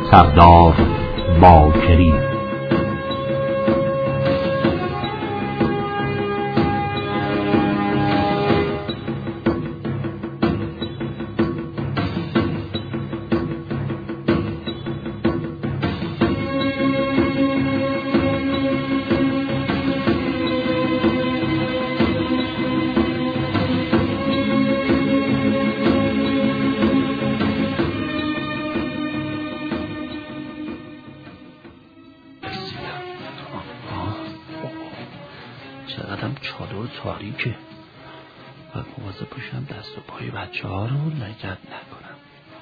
سردار باکری. چقدرم چادر تاریکه و مواظب باشم دست و پای بچه ها رو لگد نکنم.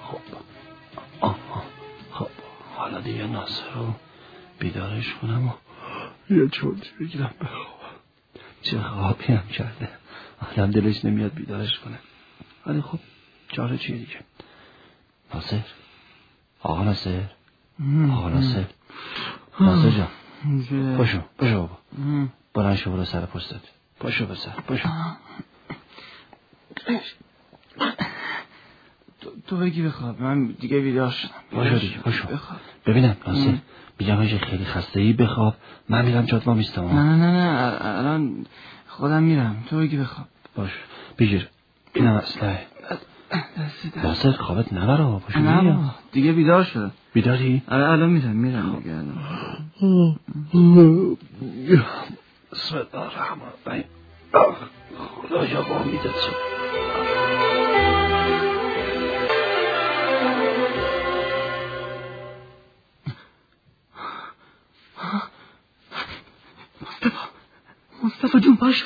خب حالا دیگه ناصر رو بیدارش کنم و یه چونتی بگیرم بخوابم. چه خوابی هم کرده، آدم دلش نمیاد بیدارش کنه، ولی خب چاره چیه دیگه. ناصر، آقا ناصر، ناصر جان، پاشو بابا، بلند شو برو سر پستت. پاشو پاشو. تو بگی بخواب، من دیگه بیدار شدم. پاشو دیگه، پاشو ببینم ناصر، میگم اگه خیلی خسته ای بخواب، من میرم جات ما میستم. نه الان خودم میرم، تو بگی بخواب. باش بگیر، اینم اسلحه. ناصر خوابت نبره، پاشو. نه دیگه بیدار شدم. بیداری؟ الان میرم دیگه. بسم الله الرحمن الرحیم. خدایا با امیدت شد. مصطفی جون پاشو.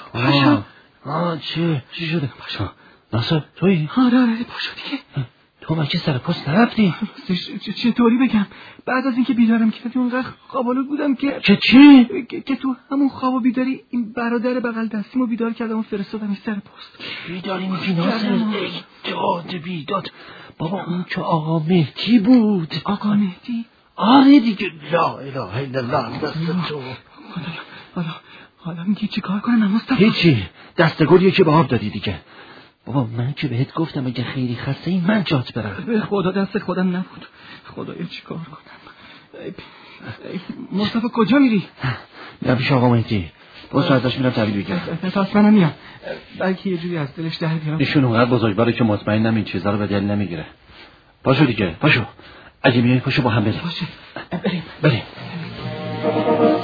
چی شده؟ پاشو. ناصر تویی؟ آره پاشو دیگه. تو مگه سر پست نرفتی؟ چطوری بگم؟ بعد از اینکه بیدارم کردی اونقدر خوابالود بودم که چی؟ که تو همون خواب و بیداری این برادر بغل دستیمو بیدار کردم و فرستادم سر پست. بیداری میگی ناصر؟ ای داد بیداد بابا، اون که آقا مهدی بود. آقا مهدی؟ آره دیگه. لا اله الا الله. دست تو. حالا میگی چی کار کنم مصطفی؟ هیچی، دستگلیه که به آب دادی دیگه. بابا من که بهت گفتم اگه خیلی خسته ای من جات برم. به خدا دست خودم نبود. خدایا چی کار کنم؟ مصطفی کجا میری؟ میرم پیش آقا مهدی. باز ازش میرم تحویل بگیرم. پس منم میام، بلکه یه جوری از دلش در بیارم. ایشون اونقدر بزرگواره که مطمئنم این چیزا رو به دل نمیگیره. پاشو دیگه، پاشو. اگه میای پاشو با هم بریم. باشه بریم.